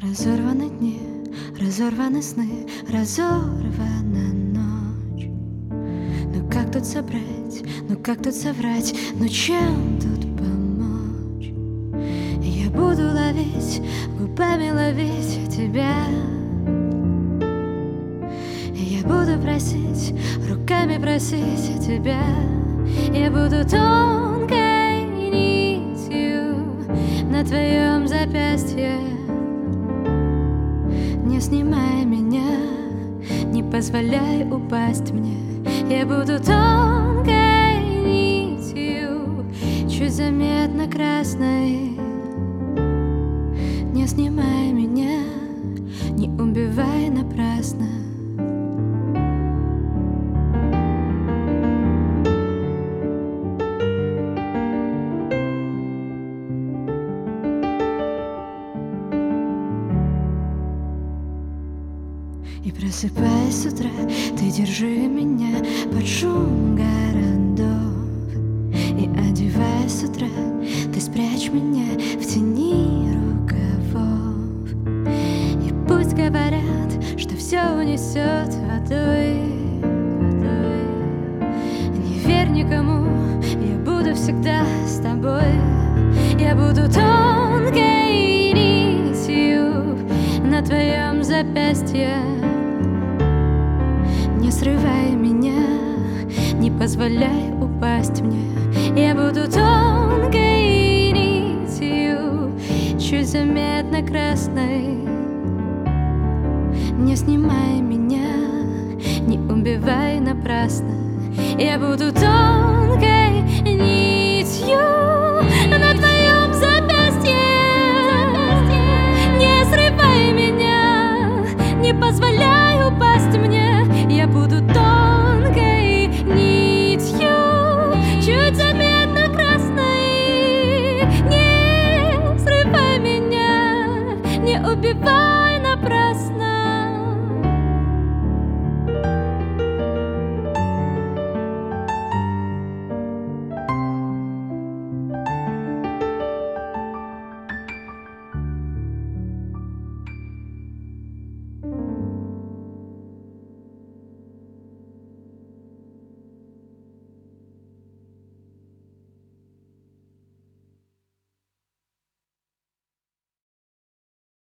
Разорваны дни, разорваны сны, разорвана ночь. Ну как тут собрать, ну как тут соврать, ну чем тут помочь? Я буду ловить, губами ловить тебя. Я буду просить, руками просить тебя. Я буду тонкой нитью на твоем запястье. Не снимай меня, не позволяй упасть мне. Я буду тонкой нитью, чуть заметно красной. Не снимай меня, не убивай напрасно. И просыпаясь с утра, ты держи меня под шум городов. И одеваясь с утра, ты спрячь меня в тени рукавов. И пусть говорят, что все унесет водой, не верь никому, я буду всегда с тобой. Я буду тонкой нитью на твоем запястье. Не срывай меня, не позволяй упасть мне. Я буду тонкой нитью, чуть заметно красной. Не снимай меня, не убивай напрасно. Я буду тонкой нитью на твоем запястье. Не срывай меня, не позволяй упасть мне. Я буду тонкой нитью, чуть заметно красной. Не срывай меня, не убивай.